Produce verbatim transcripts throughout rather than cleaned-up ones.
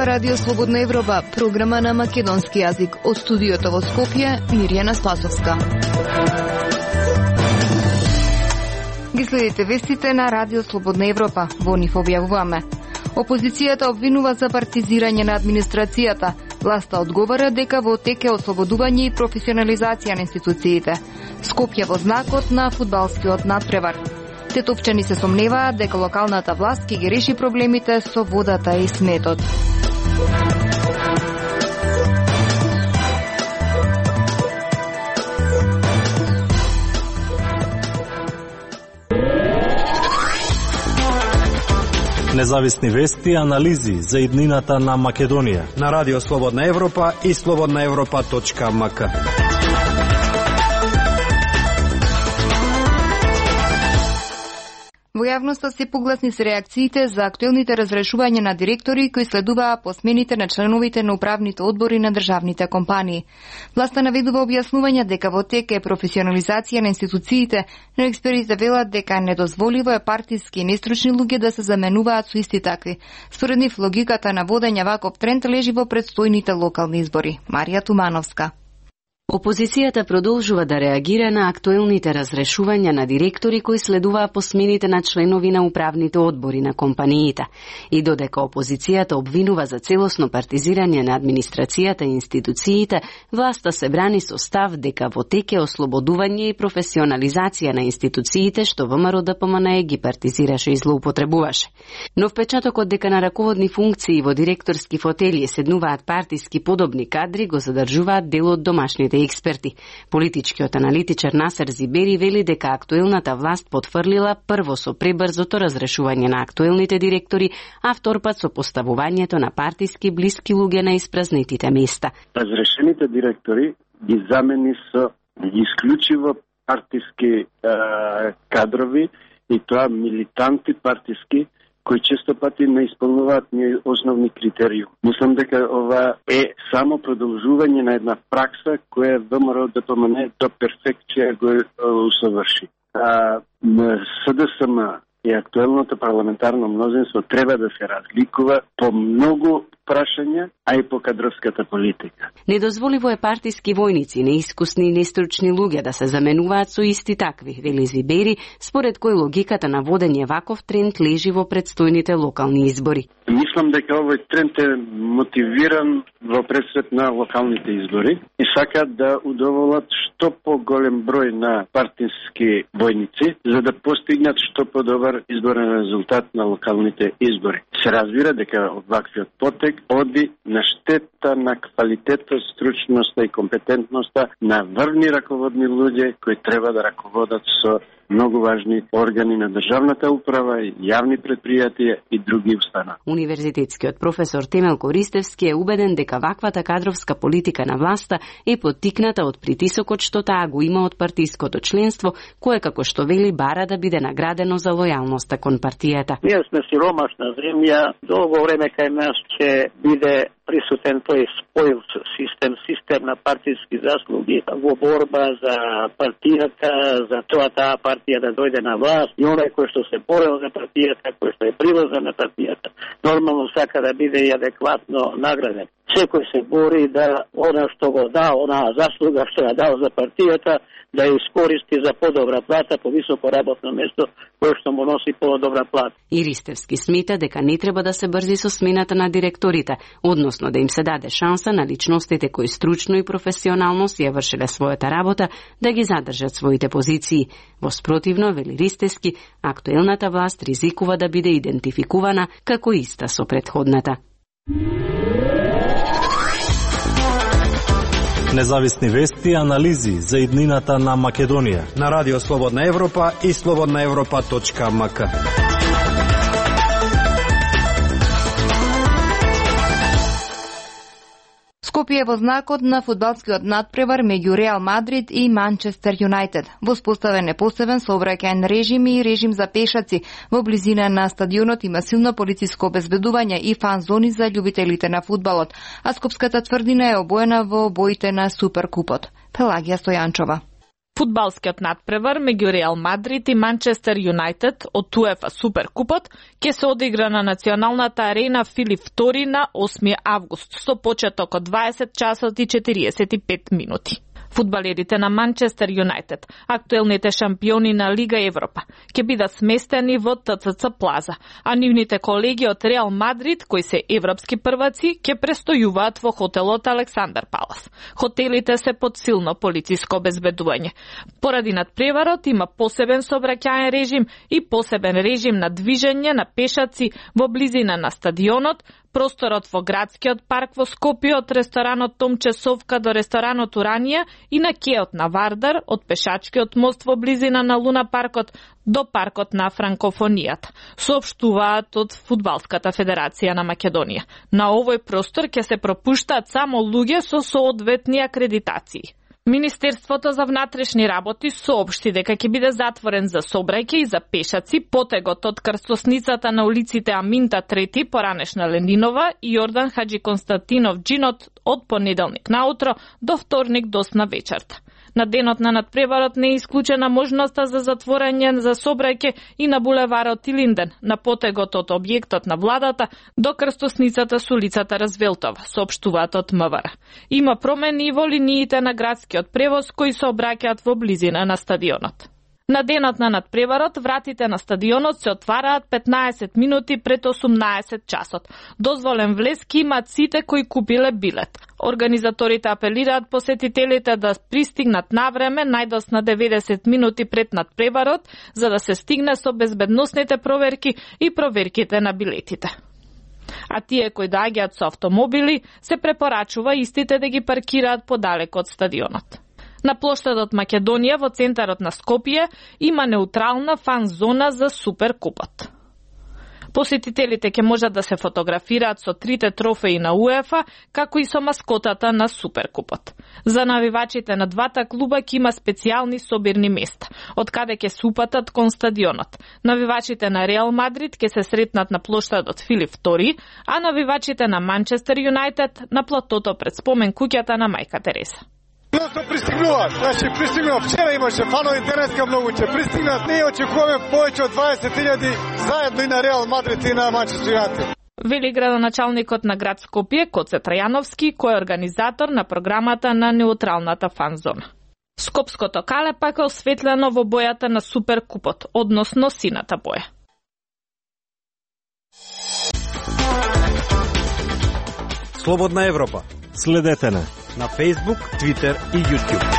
Радио Слободна Европа, програма на македонски јазик. Од студиото во Скопје, Мирјана Спасовска. Ги следите вестите на Радио Слободна Европа. Во нив објавуваме: опозицијата обвинува за партизирање на администрацијата. Власта одговара дека во тек е ослободување и професионализација на институциите. Скопје во знакот на фудбалскиот надпревар. Тетовчани се сомневаат дека локалната власт ќе ги реши проблемите со водата и сметот. Независни вести и анализи за иднината на Македонија на Радио Слободна Европа и слободна европа точка ем ка. Во јавноста се погласни се реакциите за актуелните разрешувања на директори кои следуваа по смените на членовите на управните одбори на државните компании. Власта наведува објаснување дека во тек е професионализација на институциите, но експертите велат дека недозволиво е партиски и нестручни луѓе да се заменуваат со исти такви. Според нив логиката на водење ваков тренд лежи во предстојните локални избори. Марија Тумановска. Опозицијата продолжува да реагира на актуелните разрешувања на директори кои следуваа по смените на членови на управните одбори на компаниите. И додека опозицијата обвинува за целосно партизирање на администрацијата и институциите, власта се брани со став дека во тек е ослободување и професионализација на институциите што ВМРО Д П М Н Е ги партизираше и злоупотребуваше. Но впечатокот дека на раководни функции во директорски фотели седнуваат партиски подобни кадри го задржуваат дел од домашните експерти. Политичкиот аналитичар Насер Зибери вели дека актуелната власт потврлила прво со пребрзото разрешување на актуелните директори, а втор пат со поставувањето на партиски блиски луѓе на испразнетите места. Разрешените директори ги замени со исклучиво партиски е, кадрови и тоа милитанти партиски кои често пати не исполнуваат ни основни критериуми. Мислам дека ова е само продолжување на една пракса која ВМРО Д П М Н Е до перфекција го усоврши. С Д С М и актуелното парламентарно мнозинство треба да се разликува по многу прашања, а и по кадровската политика. Недозволиво е партиски војници, неискусни и нестручни луѓе да се заменуваат со исти такви, вели Зибери, според кој логиката на водење ваков тренд лежи во предстојните локални избори. Мислам дека овој тренд е мотивиран во пресвет на локалните избори и сакаат да удоволат што поголем број на партиски војници за да постигнат што подобар изборен резултат на локалните избори. Се разбира дека ваквиот потек оди на штета на квалитетот, стручноста и компетентноста на врвни раководни луѓе кои треба да раководат со многу важни органи на државната управа, јавни предпријатија и други установи. Универзитетскиот професор Темелко Ристевски е убеден дека ваквата кадровска политика на власта е поттикната од притисокот што таа го има од партиското членство, кое како што вели бара да биде наградено за лојалноста кон партијата. Ние сме сиромашна земја, долго време кај нас ќе биде присутен тој споил систем, систем на партиски заслуги во борба за партијата, за тоа таа партија да дојде на власт и оној кој што се борел за партијата, кој што е приврзан на партијата, нормално сака да биде и адекватно награден. Секој се бори да она што го да, она заслуга што ја дал за партијата, да ја искористи за подобра плата, по високо работно место, кое што му носи подобра плата. И Ристевски смета дека не треба да се брзи со смената на директорите, односно да им се даде шанса на личностите кои стручно и професионално си ја вршеле својата работа да ги задржат своите позиции. Во спротивно, вели Ристевски, актуелната власт ризикува да биде идентификувана како иста со претходната. Независни вести и анализи за иднината на Македонија на Радио Слободна Европа и слободна европа точка ем ка. Скопје е во знакот на фудбалскиот надпревар меѓу Реал Мадрид и Манчестер Юнајтед. Воспоставен е посебен сообраќајен режим и режим за пешаци. Во близина на стадионот има силно полициско обезбедување и фан зони за љубителите на фудбалот, а Скопската тврдина е обоена во боите на Суперкупот. Пелагија Стојанчова. Фудбалскиот надпревар меѓу Реал Мадрид и Манчестер Юнајтед од УЕФА Суперкупот ќе се одигра на националната арена Филип втори на осми август со почеток од дваесет часот и четириесет и пет минути. Фудбалерите на Манчестер Юнајтед, актуелните шампиони на Лига Европа, ќе бидат сместени во ТЦЦ Плаза, а нивните колеги од Реал Мадрид, кои се европски прваци, ќе престојуваат во хотелот Александар Палас. Хотелите се под силно полициско обезбедување. Поради надпреварот има посебен сообраќаен режим и посебен режим на движење на пешаци во близина на стадионот, просторот во градскиот парк во Скопје од ресторанот Томче Совка до ресторанот Уранија и на кеот на Вардар од пешачкиот мост во близина на Луна паркот до паркот на франкофонијата, соопштуваат од Фудбалската федерација на Македонија. На овој простор ќе се пропуштаат само луѓе со соодветни акредитации. Министерството за внатрешни работи соопшти дека ќе биде затворен за сообраќај и за пешаци потегот од крстосницата на улиците Аминта трети, поранешна Ленинова и Јордан Хаджи Константинов Джинот од понеделник наутро до вторник досна вечерта. На денот на надпреварот не е исклучена можноста за затворање за сообраќај и на булеварот Илинден, на потегот од објектот на владата до крстосницата со улицата Развелтова, соопштуваат од МВР. Има промени во линиите на градскиот превоз кои се обраќаат во близина на стадионот. На денот на надпреварот вратите на стадионот се отвараат петнаесет минути пред осумнаесет часот. Дозволен влез ќе имаат сите кои купиле билет. Организаторите апелираат посетителите да пристигнат навреме, најдосна деветдесет минути пред надпреварот, за да се стигне со безбедносните проверки и проверките на билетите. А тие кои доаѓаат со автомобили, се препорачува истите да ги паркираат подалеку од стадионот. На плоштадот Македонија во центарот на Скопје има неутрална фан зона за Суперкупот. Посетителите ќе можат да се фотографираат со трите трофеи на УЕФА, како и со маскотата на Суперкупот. За навивачите на двата клуба ќе има специјални собирни места, од каде ќе се упатат кон стадионот. Навивачите на Реал Мадрид ќе се сретнат на плоштадот Филип втори, а навивачите на Манчестер Юнајтед на платото пред спомен куќата на Мајка Тереса. Просто пристигнуваат, значи пристигнува вчера имаше фанови, денеска многу ќе пристигнат. Ние очекуваме повеќе од дваесет илјади заедно и на Реал Мадрид и на Манчестер Юнајтед. Вели градоначалникот на град Скопје Коце Трајановски, кој е организатор на програмата на неутралната фан зона. Скопското кале пак е осветлено во бојата на Суперкупот, односно сината боја. Слободна Европа. Следете не на Facebook, Twitter и YouTube.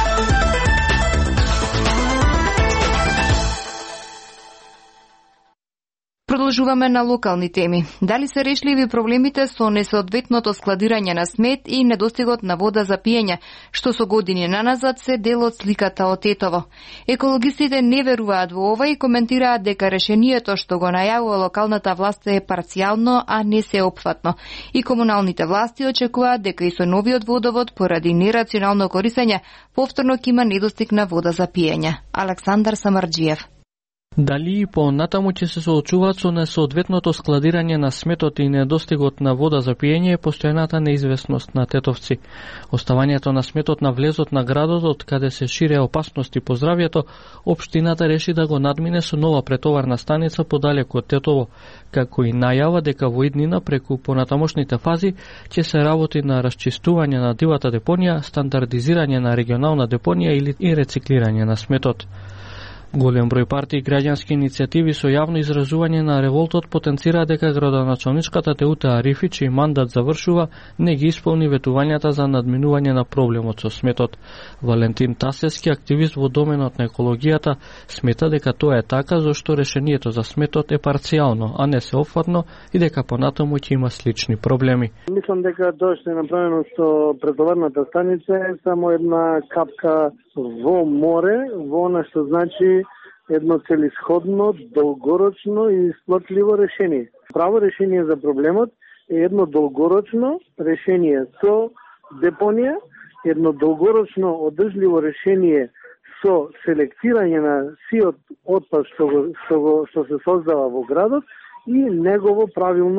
Продолжуваме на локални теми. Дали се решливи проблемите со несоодветното складирање на смет и недостигот на вода за пиење, што со години наназад се дел од сликата од Тетово? Екологистите не веруваат во ова и коментираат дека решението што го најавува локалната власт е парцијално, а не сеопфатно. И комуналните власти очекуваат дека и со новиот водовод, поради нерационално користење, повторно ќе има недостиг на вода за пиење. Александар Самарџиев. Дали и понатаму ќе се соочуваат со несоодветното складирање на сметот и недостигот на вода за пиење е постојаната неизвестност на тетовци. Оставањето на сметот на влезот на градот, од каде се шире опасности по здравјето, општината реши да го надмине со нова претоварна станица подалеку од Тетово, како и најава дека во иднина преку понатамошните фази ќе се работи на расчистување на дивата депонија, стандардизирање на регионална депонија или и рециклирање на сметот. Голем број партии и граѓански иницијативи со јавно изразување на револтот потенцира дека градоначалничката Теута Арифи, чиј мандат завршува, не ги исполни ветувањата за надминување на проблемот со сметот. Валентин Тасевски, активист во доменот на екологијата, смета дека тоа е така зашто решението за сметот е парцијално, а не сеопфатно и дека понатаму ќе има слични проблеми. Мислам дека тоа што е направено со претоварната станица е само една капка во море, во она што значи едно целисходно, долгорочно и сплотливо решение. Право решение за проблемот е едно долгорочно решение со депонија, едно долгорочно одржливо решение со селектирање на сиот отпад што, го, што, го, што се создава во градот и негово правилно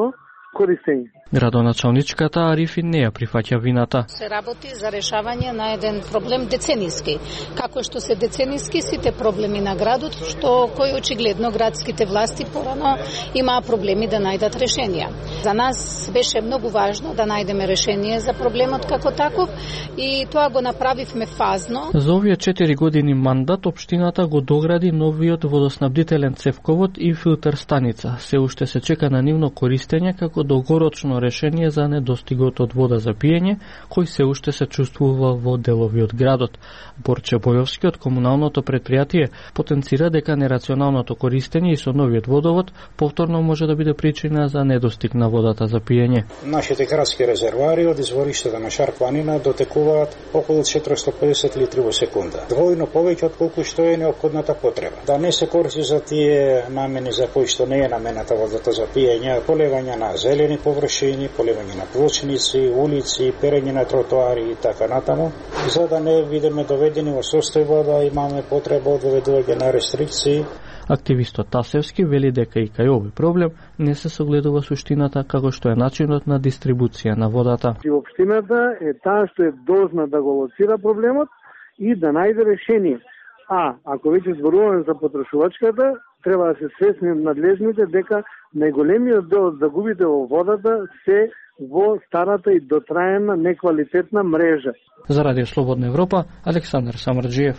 користење. Градоначалничката Арифи не ја прифаќа вината. Се работи за решавање на еден проблем децениски. Како што се децениски сите проблеми на градот, што кои очигледно градските власти порано имаа проблеми да најдат решенија. За нас беше многу важно да најдеме решение за проблемот како таков и тоа го направивме фазно. За овие четири години мандат општината го догради новиот водоснабдителен цевковод и филтер станица. Се уште се чека на нивно користење како долгорочно решение за недостигот од вода за пиење, кој се уште се чувствува во делови од градот. Борче Бојовски од комуналното предпријатие потенцира дека нерационалното користење и со новиот водовод повторно може да биде причина за недостиг на водата за пиење. Нашите градски резервоари од извориштата на Шар планина дотекуваат околу четиристотини и педесет литри во секунда. Двојно повеќе од колку што е неопходната потреба. Да не се користи за тие намени за кои што не е намената водата за пиење, полевање на зелени површини, полевање на плочници, улици, перење на тротоари и така натаму, за да не бидеме доведени во состојба да имаме потреба од воведување на рестрикции. Активистот Тасевски вели дека и кај овој проблем не се согледува суштината како што е начинот на дистрибуција на водата. Општината е таа што е должна да го лоцира проблемот и да најде решение. А, ако веќе зборуваме за потрошувачката, треба да се свесни надлежните дека најголемиот дел од загубите во водата се во старата и дотраена неквалитетна мрежа. За Радио Слободна Европа, Александар Самарджиев.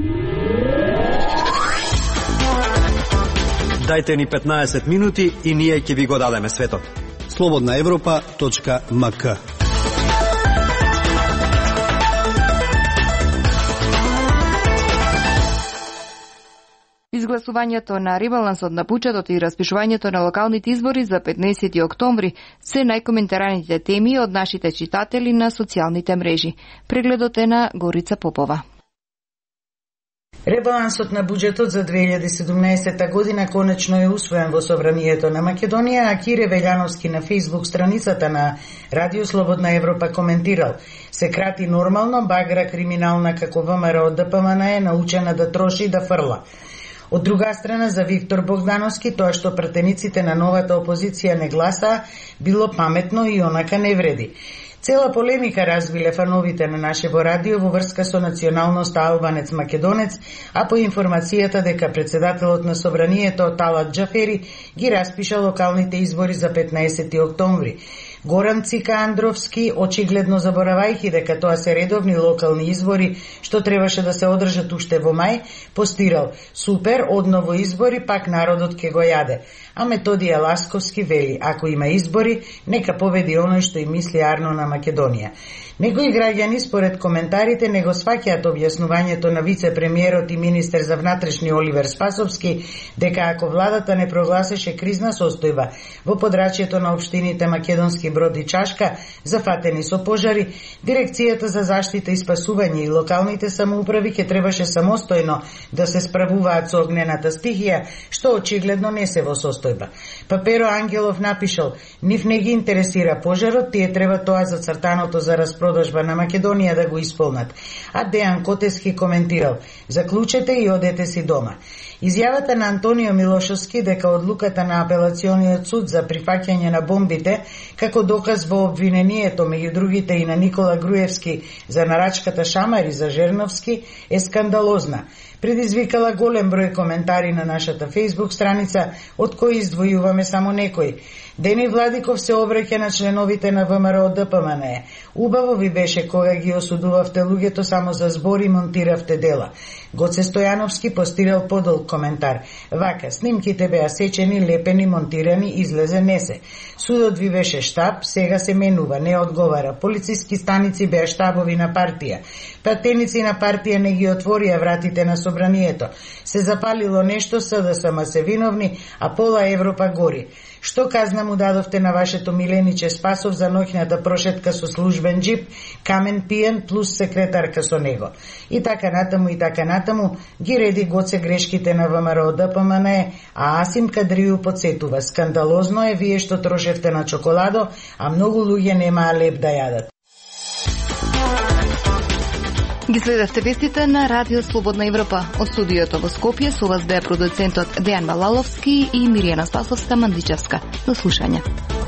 Дајте ни петнаесет минути и ние ќе ви го дадеме светот. слободна европа точка ем ка. Изгласувањето на ребалансот на буџетот и распишувањето на локалните избори за петнаесети октомври се најкоментираните теми од нашите читатели на социјалните мрежи. Прегледот е на Горица Попова. Ребалансот на буџетот за две илјади и седумнаесета година конечно е усвоен во Собранието на Македонија, а Кире Велјановски на Facebook страницата на Радио Слободна Европа коментирал: се крати нормално, багра криминална како ВМРО од Д П М Н е научена да троши и да фрла. Од друга страна, за Виктор Богдановски, тоа што пратениците на новата опозиција не гласаа, било паметно и онака не вреди. Цела полемика развиле фановите на нашево радио во врска со националноста албанец-македонец, а по информацијата дека председателот на Собранието Талат Џафери ги распиша локалните избори за петнаесети октомври. Горан Цика Андровски, очигледно заборавајќи дека тоа се редовни локални избори што требаше да се одржат уште во мај, постирал: супер, одново избори, пак народот ке го јаде. А Методија Ласковски вели: ако има избори, нека победи оној што и мисли арно на Македонија. Некои граѓани според коментарите не го сваќаат објаснувањето на вице-премиерот и министер за внатрешни Оливер Спасовски дека ако владата не прогласеше кризна состојба во подрачјето на општините Македонски Брод и Чашка зафатени со пожари, дирекцијата за заштита и спасување и локалните самоуправи ќе требаше самостојно да се справуваат со огнената стихија, што очигледно не се во состојба. Паперо Ангелов напишал: нив не ги интересира пожарот, тие треба тоа за цртаното за распродажба на Македонија да го исполнат. А Дејан Котески коментирал: заклучете и одете си дома. Изјавата на Антонио Милошовски дека одлуката на апелациониот суд за прифаќање на бомбите како доказ во обвинението меѓу другите и на Никола Груевски за нарачката Шамари за Жерновски е скандалозна. Предизвикала голем број коментари на нашата Facebook страница, од кои издвојуваме само некои. Дени Владиков се обраќа на членовите на ВМРО Д П М Н е. Убаво ви беше кога ги осудувавте луѓето само за збори и монтиравте дела. Гоце Стојановски постирал подолг коментар. Вака, снимките беа сечени, лепени, монтирани, излезе не се. Судот ви беше штаб, сега се менува, не одговара. Полициски станици беа штабови на партија. Пратеници на партија не ги отворија вратите на Собранието. Се запалило нешто, С Д С М се виновни, а пола Европа гори. Што казна му дадовте на вашето милениче Спасов за ноќната прошетка со службен джип, камен пиен плюс секретарка со него. И така натаму, и така натаму, ги реди Гоце грешките на ВМРО Д П М Н е, а Асим Кадрију подсетува: скандалозно е вие што трошевте на чоколадо, а многу луѓе немаа леп да јадат. Ги следевте вестите на Радио Слободна Европа. Од студиото во Скопје со вас беа продуцентот Дејан Малаловски и Миријана Спасовска Мандичевска. До слушање.